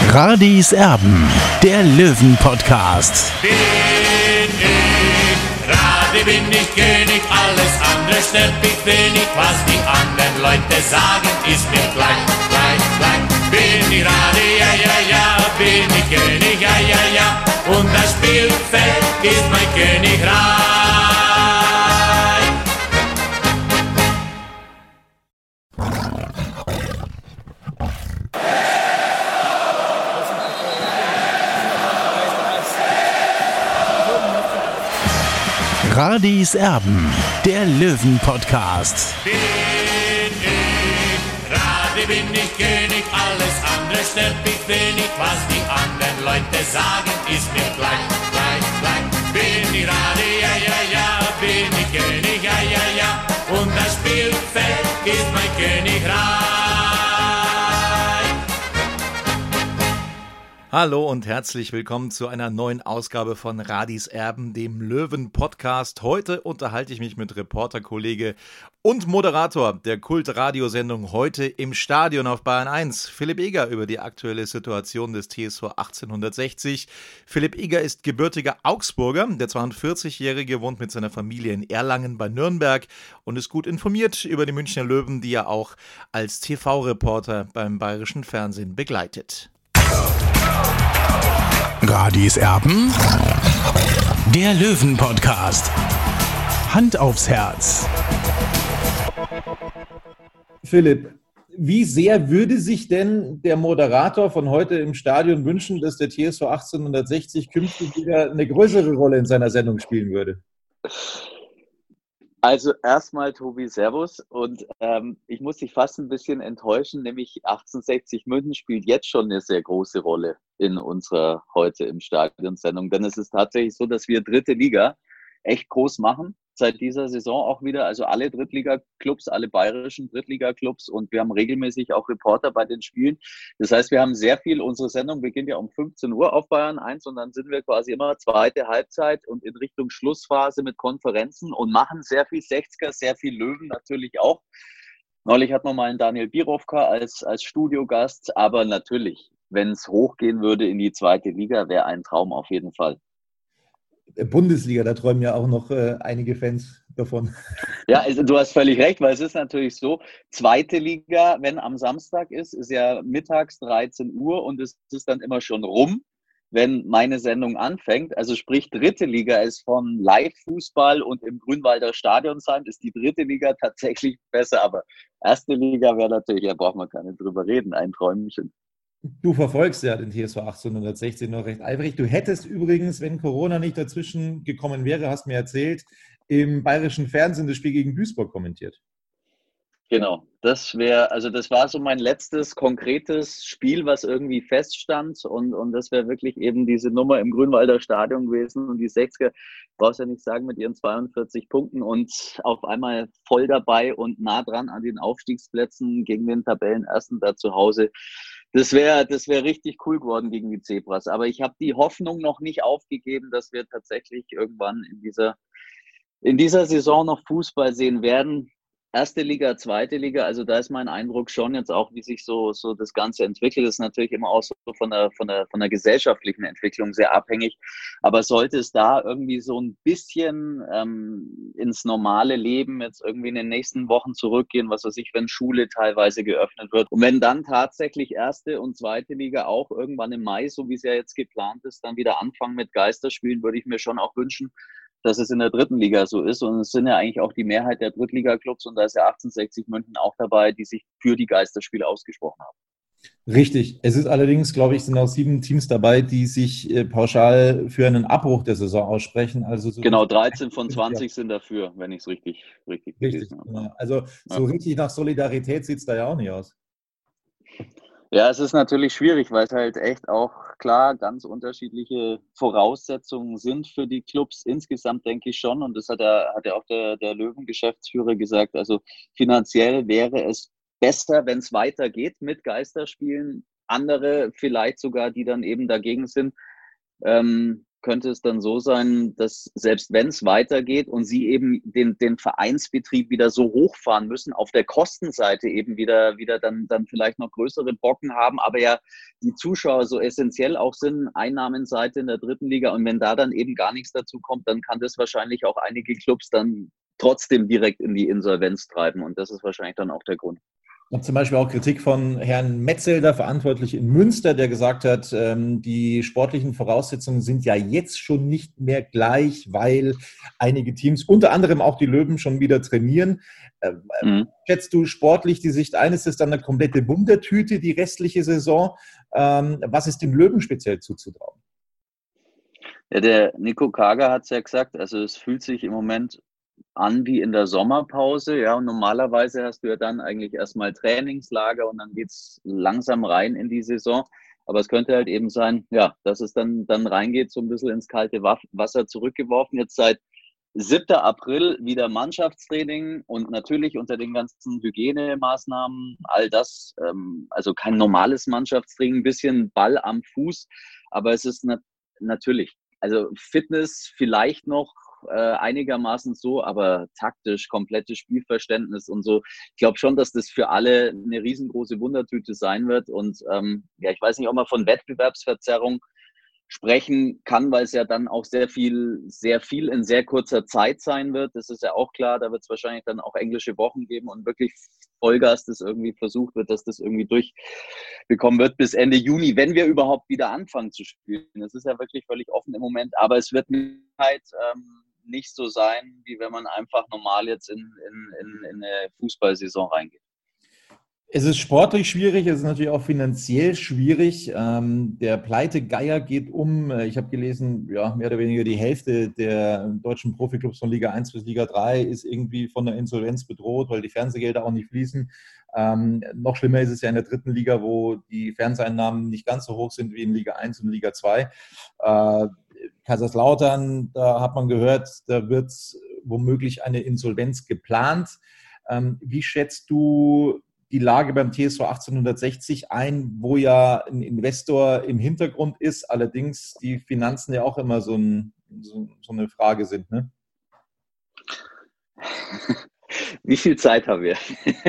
Radis Erben, der Löwen-Podcast. Bin ich König, alles andere stört mich wenig. Was die anderen Leute sagen, ist mir gleich. Bin ich Radi, ja, bin ich König, ja. Und das Spielfeld ist mein Königreich. Radis Erben, der Löwen-Podcast. Bin ich König, alles andere stört mich wenig. Was die anderen Leute sagen, ist mir gleich. Bin ich Radi, ja, bin ich König, ja. Und das Spielfeld ist mein Königreich. Hallo und herzlich willkommen zu einer neuen Ausgabe von Radis Erben, dem Löwen-Podcast. Heute unterhalte ich mich mit Reporterkollege und Moderator der Kult-Radiosendung Heute im Stadion auf Bayern 1, Philipp Eger, über die aktuelle Situation des TSV 1860. Philipp Eger ist gebürtiger Augsburger. Der 42-Jährige wohnt mit seiner Familie in Erlangen bei Nürnberg und ist gut informiert über die Münchner Löwen, die er auch als TV-Reporter beim Bayerischen Fernsehen begleitet. Radis Erben, der Löwen-Podcast. Hand aufs Herz. Philipp, wie sehr würde sich denn der Moderator von Heute im Stadion wünschen, dass der TSV 1860 künftig wieder eine größere Rolle in seiner Sendung spielen würde? Also erstmal, Tobi, Servus. Und ich muss dich fast ein bisschen enttäuschen, nämlich 1860 München spielt jetzt schon eine sehr große Rolle in unserer Heute im Stadion-Sendung. Denn es ist tatsächlich so, dass wir dritte Liga echt groß machen, seit dieser Saison auch wieder. Also alle Drittliga-Clubs, alle bayerischen Drittliga-Clubs, und wir haben regelmäßig auch Reporter bei den Spielen. Das heißt, wir haben sehr viel, unsere Sendung beginnt ja um 15 Uhr auf Bayern 1 und dann sind wir quasi immer zweite Halbzeit und in Richtung Schlussphase mit Konferenzen und machen sehr viel 60er, sehr viel Löwen natürlich auch. Neulich hatten wir mal einen Daniel Birovka als Studiogast, aber natürlich, wenn es hochgehen würde in die zweite Liga, wäre ein Traum auf jeden Fall. Bundesliga, da träumen ja auch noch einige Fans davon. Ja, also du hast völlig recht, weil es ist natürlich so, zweite Liga, wenn am Samstag ist ja mittags 13 Uhr und es ist dann immer schon rum, wenn meine Sendung anfängt. Also sprich, dritte Liga ist von Live-Fußball und im Grünwalder Stadion sein, ist die dritte Liga tatsächlich besser, aber erste Liga wäre natürlich, da braucht man gar nicht drüber reden, ein Träumchen. Du verfolgst ja den TSV 1860 noch recht eifrig. Du hättest übrigens, wenn Corona nicht dazwischen gekommen wäre, hast mir erzählt, im bayerischen Fernsehen das Spiel gegen Duisburg kommentiert. Genau, das war so mein letztes konkretes Spiel, was irgendwie feststand und das wäre wirklich eben diese Nummer im Grünwalder Stadion gewesen und die 60er, brauchst ja nicht sagen, mit ihren 42 Punkten und auf einmal voll dabei und nah dran an den Aufstiegsplätzen gegen den Tabellenersten da zu Hause. Das wäre richtig cool geworden gegen die Zebras, aber ich habe die Hoffnung noch nicht aufgegeben, dass wir tatsächlich irgendwann in dieser Saison noch Fußball sehen werden. Erste Liga, zweite Liga, also da ist mein Eindruck schon jetzt auch, wie sich so das Ganze entwickelt. Das ist natürlich immer auch so von der gesellschaftlichen Entwicklung sehr abhängig. Aber sollte es da irgendwie so ein bisschen ins normale Leben jetzt irgendwie in den nächsten Wochen zurückgehen, was weiß ich, wenn Schule teilweise geöffnet wird. Und wenn dann tatsächlich erste und zweite Liga auch irgendwann im Mai, so wie es ja jetzt geplant ist, dann wieder anfangen mit Geisterspielen, würde ich mir schon auch wünschen, dass es in der dritten Liga so ist. Und es sind ja eigentlich auch die Mehrheit der Drittliga-Clubs und da ist ja 1860 München auch dabei, die sich für die Geisterspiele ausgesprochen haben. Richtig. Es ist allerdings, glaube ich, sind auch 7 Teams dabei, die sich pauschal für einen Abbruch der Saison aussprechen. Also so genau, 13 von 20 sind dafür, wenn ich es richtig gelesen habe. Ja. Also so richtig nach Solidarität sieht es da ja auch nicht aus. Ja, es ist natürlich schwierig, weil es halt echt auch klar ganz unterschiedliche Voraussetzungen sind für die Clubs. Insgesamt denke ich schon, und das hat ja auch der Löwen-Geschäftsführer gesagt, also finanziell wäre es besser, wenn es weitergeht mit Geisterspielen. Andere vielleicht sogar, die dann eben dagegen sind, könnte es dann so sein, dass selbst wenn es weitergeht und sie eben den Vereinsbetrieb wieder so hochfahren müssen, auf der Kostenseite eben wieder dann vielleicht noch größere Brocken haben, aber ja die Zuschauer so essentiell auch sind, Einnahmenseite in der dritten Liga, und wenn da dann eben gar nichts dazu kommt, dann kann das wahrscheinlich auch einige Clubs dann trotzdem direkt in die Insolvenz treiben, und das ist wahrscheinlich dann auch der Grund. Ich habe zum Beispiel auch Kritik von Herrn Metzelder, verantwortlich in Münster, der gesagt hat, die sportlichen Voraussetzungen sind ja jetzt schon nicht mehr gleich, weil einige Teams, unter anderem auch die Löwen, schon wieder trainieren. Schätzt du sportlich die Sicht ein? Ist das dann eine komplette Wundertüte, die restliche Saison? Was ist den Löwen speziell zuzutrauen? Ja, der Nico Kager hat es ja gesagt, also es fühlt sich im Moment an wie in der Sommerpause, ja, und normalerweise hast du ja dann eigentlich erstmal Trainingslager und dann geht's langsam rein in die Saison, aber es könnte halt eben sein, ja, dass es dann reingeht, so ein bisschen ins kalte Wasser zurückgeworfen, jetzt seit 7. April wieder Mannschaftstraining und natürlich unter den ganzen Hygienemaßnahmen, all das, also kein normales Mannschaftstraining, ein bisschen Ball am Fuß, aber es ist natürlich, also Fitness vielleicht noch einigermaßen so, aber taktisch, komplettes Spielverständnis und so. Ich glaube schon, dass das für alle eine riesengroße Wundertüte sein wird. Und ja, ich weiß nicht, ob man von Wettbewerbsverzerrung sprechen kann, weil es ja dann auch sehr viel in sehr kurzer Zeit sein wird. Das ist ja auch klar. Da wird es wahrscheinlich dann auch englische Wochen geben und wirklich Vollgas das irgendwie versucht wird, dass das irgendwie durchbekommen wird bis Ende Juni, wenn wir überhaupt wieder anfangen zu spielen. Das ist ja wirklich völlig offen im Moment, aber es wird halt nicht so sein, wie wenn man einfach normal jetzt in eine Fußballsaison reingeht. Es ist sportlich schwierig, es ist natürlich auch finanziell schwierig. Der Pleitegeier geht um. Ich habe gelesen, ja, mehr oder weniger die Hälfte der deutschen Profiklubs von Liga 1 bis Liga 3 ist irgendwie von der Insolvenz bedroht, weil die Fernsehgelder auch nicht fließen. Noch schlimmer ist es ja in der dritten Liga, wo die Fernseheinnahmen nicht ganz so hoch sind wie in Liga 1 und Liga 2. Kaiserslautern, da hat man gehört, da wird womöglich eine Insolvenz geplant. Wie schätzt du die Lage beim TSV 1860 ein, wo ja ein Investor im Hintergrund ist, allerdings die Finanzen ja auch immer so eine Frage sind, ne? Wie viel Zeit haben wir?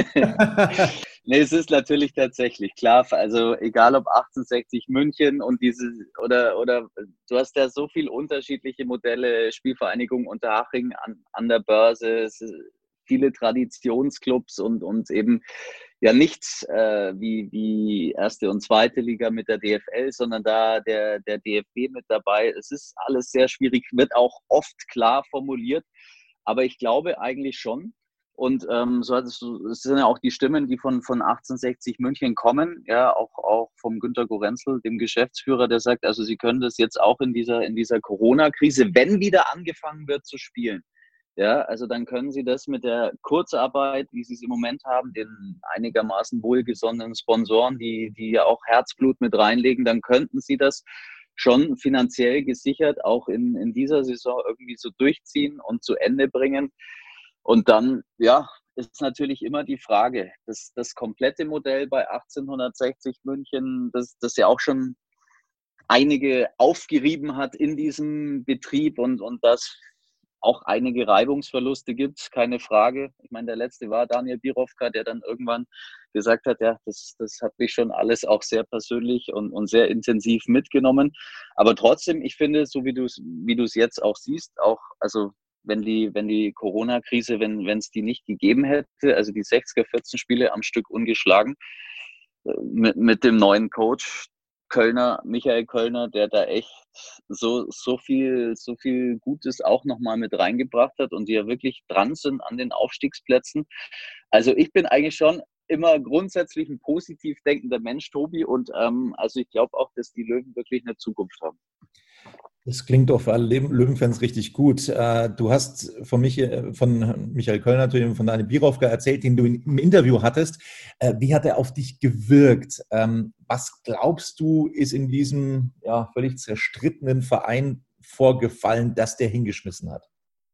Nee, es ist natürlich tatsächlich klar, also egal ob 1860 München und oder du hast ja so viele unterschiedliche Modelle, Spielvereinigung Unterhaching an der Börse, viele Traditionsclubs und eben ja nichts wie erste und zweite Liga mit der DFL, sondern da der DFB mit dabei. Es ist alles sehr schwierig, wird auch oft klar formuliert, aber ich glaube eigentlich schon. Und es sind ja auch die Stimmen, die von 1860 München kommen, ja, auch vom Günter Gorenzel, dem Geschäftsführer, der sagt, also sie können das jetzt auch in dieser Corona-Krise, wenn wieder angefangen wird zu spielen, ja, also dann können sie das mit der Kurzarbeit, wie sie es im Moment haben, den einigermaßen wohlgesonnenen Sponsoren, die ja auch Herzblut mit reinlegen, dann könnten sie das schon finanziell gesichert auch in dieser Saison irgendwie so durchziehen und zu Ende bringen. Und dann, ja, ist natürlich immer die Frage, das komplette Modell bei 1860 München, das ja auch schon einige aufgerieben hat in diesem Betrieb und das auch einige Reibungsverluste gibt, keine Frage. Ich meine, der letzte war Daniel Birovka, der dann irgendwann gesagt hat, ja, das hat mich schon alles auch sehr persönlich und sehr intensiv mitgenommen. Aber trotzdem, ich finde, so wie du es jetzt auch siehst, auch, also wenn die Corona-Krise, wenn es die nicht gegeben hätte, also die 60er 14 Spiele am Stück ungeschlagen, mit dem neuen Coach, Michael Kölner, der da echt so viel Gutes auch nochmal mit reingebracht hat und die ja wirklich dran sind an den Aufstiegsplätzen. Also ich bin eigentlich schon immer grundsätzlich ein positiv denkender Mensch, Tobi, und also ich glaube auch, dass die Löwen wirklich eine Zukunft haben. Das klingt doch für alle Löwenfans richtig gut. Du hast von Michael Kölner natürlich und von Daniel Birovka erzählt, den du im Interview hattest. Wie hat er auf dich gewirkt? Was glaubst du, ist in diesem völlig zerstrittenen Verein vorgefallen, dass der hingeschmissen hat?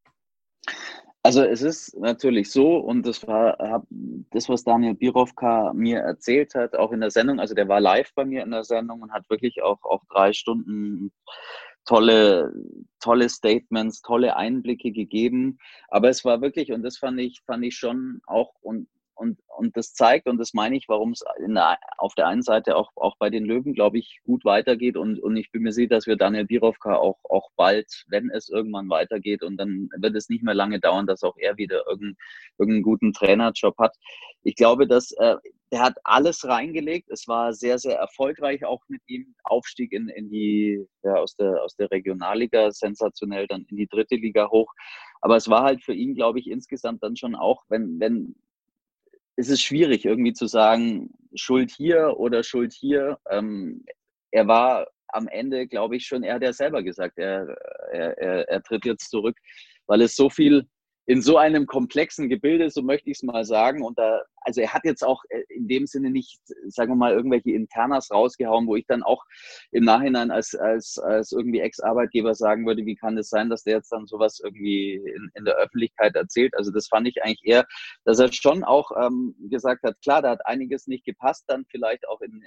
Also es ist natürlich so, und das war das, was Daniel Birovka mir erzählt hat, auch in der Sendung, also der war live bei mir in der Sendung und hat wirklich auch 3 Stunden tolle Statements, tolle Einblicke gegeben. Aber es war wirklich, und das fand ich schon auch, und das zeigt, und das meine ich, warum es auf der einen Seite auch bei den Löwen, glaube ich, gut weitergeht. Und ich bin mir sicher, dass wir Daniel Birovka auch bald, wenn es irgendwann weitergeht, und dann wird es nicht mehr lange dauern, dass auch er wieder irgendeinen guten Trainerjob hat. Ich glaube, dass der hat alles reingelegt. Es war sehr, sehr erfolgreich auch mit ihm. Aufstieg in die, aus der Regionalliga, sensationell dann in die 3. Liga hoch. Aber es war halt für ihn, glaube ich, insgesamt dann schon auch, wenn es ist schwierig irgendwie zu sagen, Schuld hier oder Schuld hier. Er war am Ende, glaube ich, schon, er hat ja selber gesagt, er tritt jetzt zurück, weil es so viel in so einem komplexen Gebilde, so möchte ich es mal sagen, und also er hat jetzt auch in dem Sinne nicht, sagen wir mal, irgendwelche Internas rausgehauen, wo ich dann auch im Nachhinein als irgendwie Ex-Arbeitgeber sagen würde, wie kann es sein, dass der jetzt dann sowas irgendwie in der Öffentlichkeit erzählt. Also das fand ich eigentlich eher, dass er schon auch gesagt hat, klar, da hat einiges nicht gepasst, dann vielleicht auch in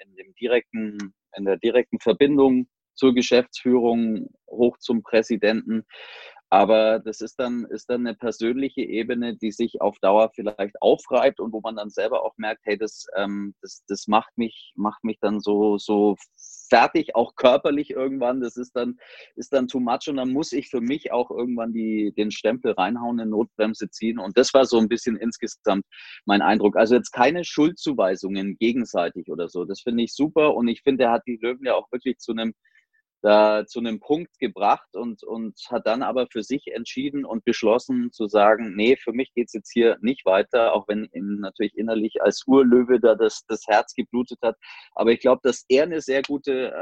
der direkten Verbindung zur Geschäftsführung hoch zum Präsidenten. Aber das ist dann eine persönliche Ebene, die sich auf Dauer vielleicht aufreibt und wo man dann selber auch merkt, hey, das macht mich dann so fertig, auch körperlich irgendwann. Das ist dann too much, und dann muss ich für mich auch irgendwann den Stempel reinhauen, eine Notbremse ziehen. Und das war so ein bisschen insgesamt mein Eindruck. Also jetzt keine Schuldzuweisungen gegenseitig oder so. Das finde ich super, und ich finde, er hat die Löwen ja auch wirklich zu einem Punkt gebracht und hat dann aber für sich entschieden und beschlossen zu sagen, nee, für mich geht's jetzt hier nicht weiter, auch wenn ihm natürlich innerlich als Urlöwe da das Herz geblutet hat. Aber ich glaube, dass er eine sehr gute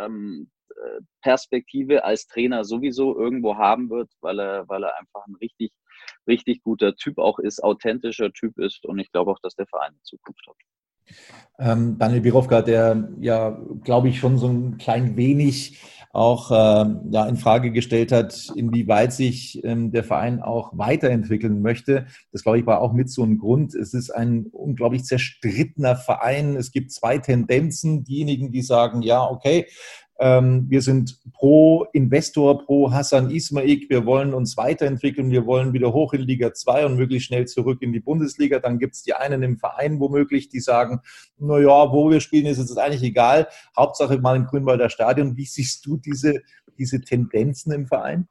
Perspektive als Trainer sowieso irgendwo haben wird, weil er einfach ein richtig, richtig guter Typ auch ist, authentischer Typ ist, und ich glaube auch, dass der Verein eine Zukunft hat. Daniel Birovka, der ja, glaube ich, schon so ein klein wenig auch in Frage gestellt hat, inwieweit sich der Verein auch weiterentwickeln möchte. Das, glaube ich, war auch mit so ein Grund. Es ist ein unglaublich zerstrittener Verein. Es gibt 2 Tendenzen. Diejenigen, die sagen, ja, okay, wir sind pro Investor, pro Hassan Ismaik, wir wollen uns weiterentwickeln, wir wollen wieder hoch in Liga 2 und möglichst schnell zurück in die Bundesliga. Dann gibt es die einen im Verein womöglich, die sagen, naja, wo wir spielen, ist es eigentlich egal. Hauptsache mal im Grünwalder Stadion. Wie siehst du diese Tendenzen im Verein?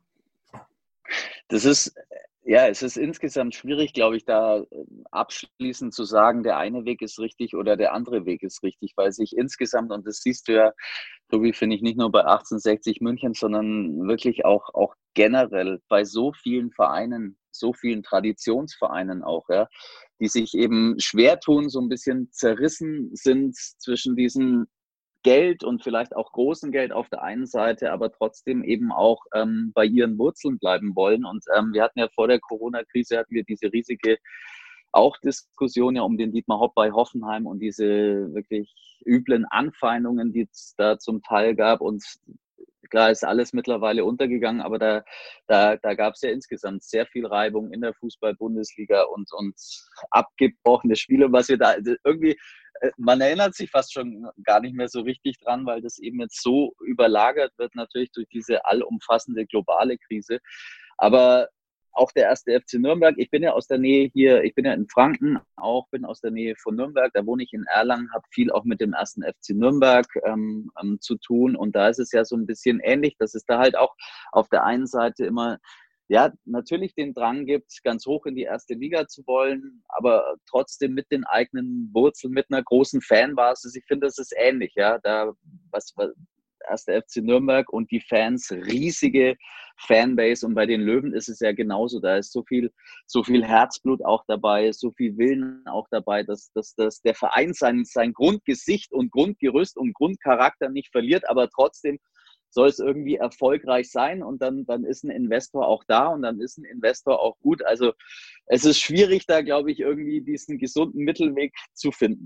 Es ist insgesamt schwierig, glaube ich, da abschließend zu sagen, der eine Weg ist richtig oder der andere Weg ist richtig, weil sich insgesamt, und das siehst du ja, Tobi, finde ich, nicht nur bei 1860 München, sondern wirklich auch generell bei so vielen Vereinen, so vielen Traditionsvereinen auch, ja, die sich eben schwer tun, so ein bisschen zerrissen sind zwischen diesen Geld und vielleicht auch großen Geld auf der einen Seite, aber trotzdem eben auch bei ihren Wurzeln bleiben wollen. Und wir hatten ja vor der Corona-Krise diese riesige auch Diskussion ja um den Dietmar Hopp bei Hoffenheim und diese wirklich üblen Anfeindungen, die es da zum Teil gab. Und klar ist alles mittlerweile untergegangen, aber da gab es ja insgesamt sehr viel Reibung in der Fußball-Bundesliga und abgebrochene Spiele, was wir da irgendwie, man erinnert sich fast schon gar nicht mehr so richtig dran, weil das eben jetzt so überlagert wird, natürlich durch diese allumfassende globale Krise. Aber auch der 1. FC Nürnberg, ich bin ja aus der Nähe hier, ich bin ja in Franken, bin aus der Nähe von Nürnberg, da wohne ich in Erlangen, habe viel auch mit dem 1. FC Nürnberg zu tun, und da ist es ja so ein bisschen ähnlich, dass es da halt auch auf der einen Seite immer, ja, natürlich den Drang gibt, ganz hoch in die 1. Liga zu wollen, aber trotzdem mit den eigenen Wurzeln, mit einer großen Fanbasis. Ich finde, das ist ähnlich, ja, da was 1. FC Nürnberg und die Fans, riesige Fanbase, und bei den Löwen ist es ja genauso, da ist so viel Herzblut auch dabei, so viel Willen auch dabei, dass der Verein sein Grundgesicht und Grundgerüst und Grundcharakter nicht verliert, aber trotzdem soll es irgendwie erfolgreich sein, und dann ist ein Investor auch da, und dann ist ein Investor auch gut. Also es ist schwierig, da, glaube ich, irgendwie diesen gesunden Mittelweg zu finden.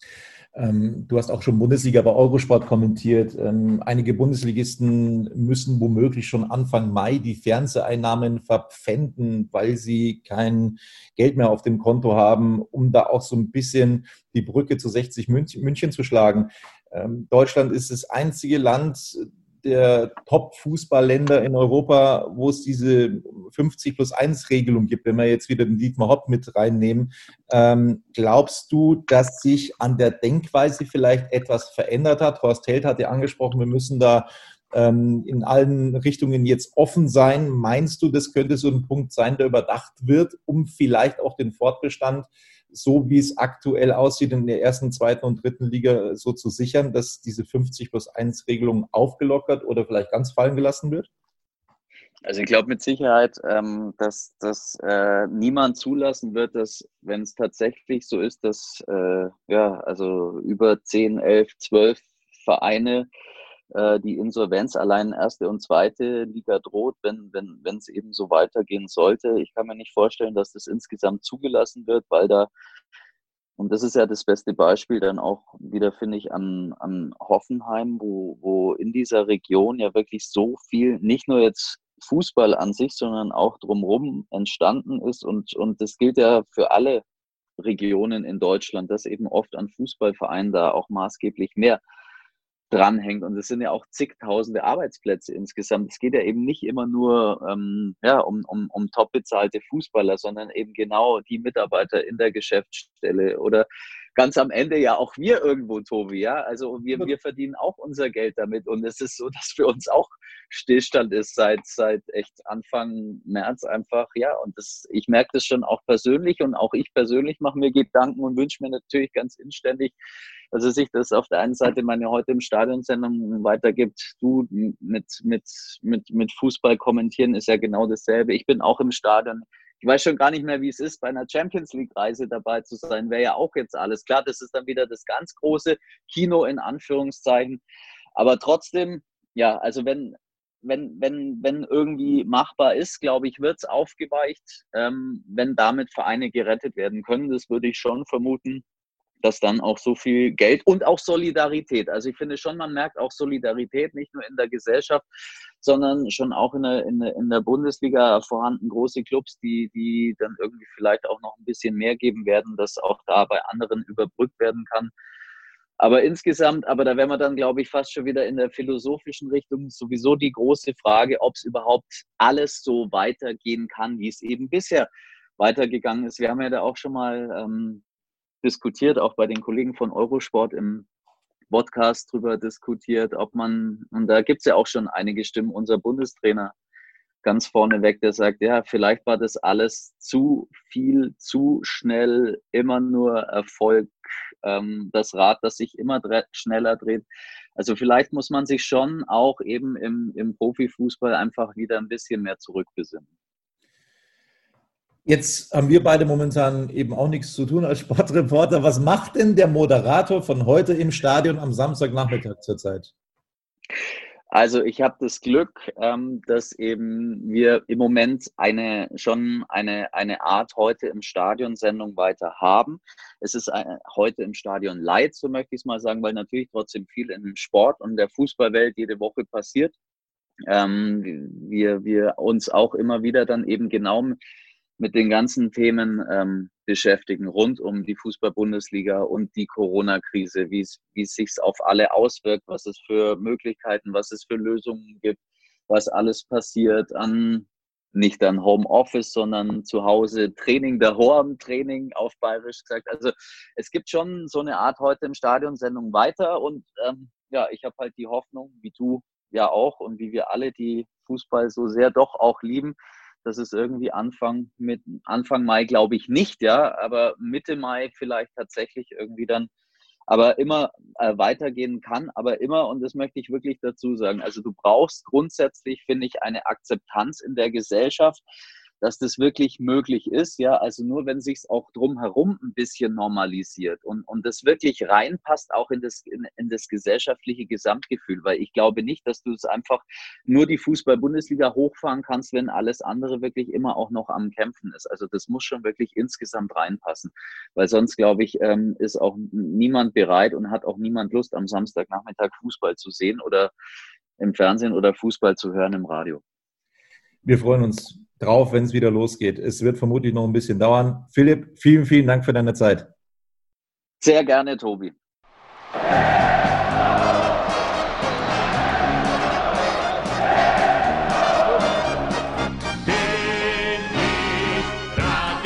Du hast auch schon Bundesliga bei Eurosport kommentiert. Einige Bundesligisten müssen womöglich schon Anfang Mai die Fernseheinnahmen verpfänden, weil sie kein Geld mehr auf dem Konto haben, um da auch so ein bisschen die Brücke zu 60 München zu schlagen. Deutschland ist das einzige Land, der Top-Fußballländer in Europa, wo es diese 50+1-Regelung gibt, wenn wir jetzt wieder den Dietmar Hopp mit reinnehmen. Glaubst du, dass sich an der Denkweise vielleicht etwas verändert hat? Horst Held hat ja angesprochen, wir müssen da in allen Richtungen jetzt offen sein. Meinst du, das könnte so ein Punkt sein, der überdacht wird, um vielleicht auch den Fortbestand, so wie es aktuell aussieht, in der ersten, zweiten und dritten Liga so zu sichern, dass diese 50+1-Regelung aufgelockert oder vielleicht ganz fallen gelassen wird? Also ich glaube mit Sicherheit, dass niemand zulassen wird, dass, wenn es tatsächlich so ist, dass also über 10, 11, 12 Vereine die Insolvenz allein erste und zweite Liga droht, wenn es eben so weitergehen sollte. Ich kann mir nicht vorstellen, dass das insgesamt zugelassen wird, weil da, und das ist ja das beste Beispiel dann auch wieder, finde ich, an Hoffenheim, wo in dieser Region ja wirklich so viel, nicht nur jetzt Fußball an sich, sondern auch drumherum entstanden ist. Und das gilt ja für alle Regionen in Deutschland, dass eben oft an Fußballvereinen da auch maßgeblich mehr dranhängt. Und es sind ja auch zigtausende Arbeitsplätze insgesamt. Es geht ja eben nicht immer nur um top bezahlte Fußballer, sondern eben genau die Mitarbeiter in der Geschäftsstelle oder ganz am Ende ja auch wir irgendwo, Tobi. Ja? Also wir verdienen auch unser Geld damit. Und es ist so, dass für uns auch Stillstand ist seit echt Anfang März einfach. Ja, und ich merke das schon auch persönlich, und auch ich persönlich mache mir Gedanken und wünsche mir natürlich ganz inständig, dass sich das auf der einen Seite meine heute im Stadionsendung weitergibt. Du mit Fußball kommentieren ist ja genau dasselbe. Ich bin auch im Stadion. Ich weiß schon gar nicht mehr, wie es ist, bei einer Champions-League-Reise dabei zu sein. Wäre ja auch jetzt alles klar. Das ist dann wieder das ganz große Kino in Anführungszeichen. Aber trotzdem, ja, also wenn irgendwie machbar ist, glaube ich, wird es aufgeweicht, wenn damit Vereine gerettet werden können. Das würde ich schon vermuten, dass dann auch so viel Geld und auch Solidarität, also ich finde schon, man merkt auch Solidarität, nicht nur in der Gesellschaft, sondern schon auch in der Bundesliga vorhanden große Clubs, die dann irgendwie vielleicht auch noch ein bisschen mehr geben werden, dass auch da bei anderen überbrückt werden kann. Aber insgesamt, aber da wären wir dann, glaube ich, fast schon wieder in der philosophischen Richtung, sowieso die große Frage, ob es überhaupt alles so weitergehen kann, wie es eben bisher weitergegangen ist. Wir haben ja da auch schon mal diskutiert, auch bei den Kollegen von Eurosport im Podcast drüber diskutiert, ob man, und da gibt es ja auch schon einige Stimmen, unser Bundestrainer ganz vorneweg, der sagt, ja, vielleicht war das alles zu viel, zu schnell, immer nur Erfolg, das Rad, das sich immer schneller dreht. Also vielleicht muss man sich schon auch eben im Profifußball einfach wieder ein bisschen mehr zurückbesinnen. Jetzt haben wir beide momentan eben auch nichts zu tun als Sportreporter. Was macht denn der Moderator von heute im Stadion am Samstagnachmittag zurzeit? Also ich habe das Glück, dass eben wir im Moment eine Art heute im Stadion-Sendung weiter haben. Es ist heute im Stadion Light, so möchte ich es mal sagen, weil natürlich trotzdem viel in dem Sport und der Fußballwelt jede Woche passiert. Wir uns auch immer wieder dann eben genau mit den ganzen Themen beschäftigen, rund um die Fußball-Bundesliga und die Corona-Krise, wie es sich auf alle auswirkt, was es für Möglichkeiten, was es für Lösungen gibt, was alles passiert nicht an Homeoffice, sondern zu Hause Training, Training auf Bayerisch gesagt. Also es gibt schon so eine Art heute im Stadion-Sendung weiter, und ich habe halt die Hoffnung, wie du ja auch und wie wir alle, die Fußball so sehr doch auch lieben, dass es irgendwie Anfang Mai, glaube ich nicht, ja, aber Mitte Mai vielleicht tatsächlich irgendwie dann, aber immer weitergehen kann, aber immer, und das möchte ich wirklich dazu sagen, also du brauchst grundsätzlich, finde ich, eine Akzeptanz in der Gesellschaft, dass das wirklich möglich ist, ja, also nur wenn sich's auch drumherum ein bisschen normalisiert und das wirklich reinpasst auch in das gesellschaftliche Gesamtgefühl, weil ich glaube nicht, dass du es einfach nur die Fußball-Bundesliga hochfahren kannst, wenn alles andere wirklich immer auch noch am Kämpfen ist. Also das muss schon wirklich insgesamt reinpassen, weil sonst, glaube ich, ist auch niemand bereit und hat auch niemand Lust, am Samstagnachmittag Fußball zu sehen oder im Fernsehen oder Fußball zu hören im Radio. Wir freuen uns drauf, wenn es wieder losgeht. Es wird vermutlich noch ein bisschen dauern. Philipp, vielen, vielen Dank für deine Zeit. Sehr gerne, Tobi.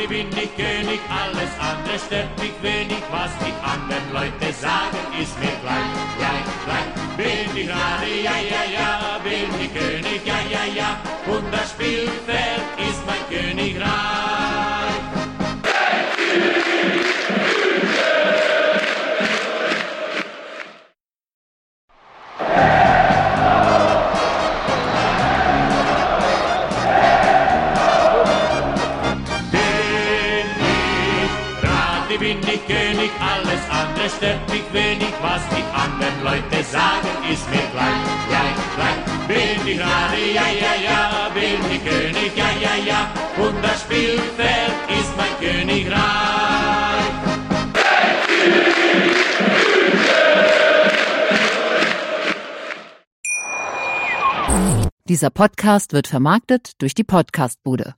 Radi bin ich König, alles andere stört mich wenig. Was die anderen Leute sagen, ist mir gleich, gleich, gleich. Bin ich Radi, ja, ja, ja, bin ich König, ja, ja, ja. Und das Spielfeld ist mein Königreich. Bin ich König, alles andere stört mich wenig. Was die anderen Leute sagen, ist mir gleich, gleich, gleich. Bin ich Radi, ja, ja, ja, bin ich König, ja, ja, ja. Und das Spielfeld ist mein Königreich. Dieser Podcast wird vermarktet durch die Podcastbude.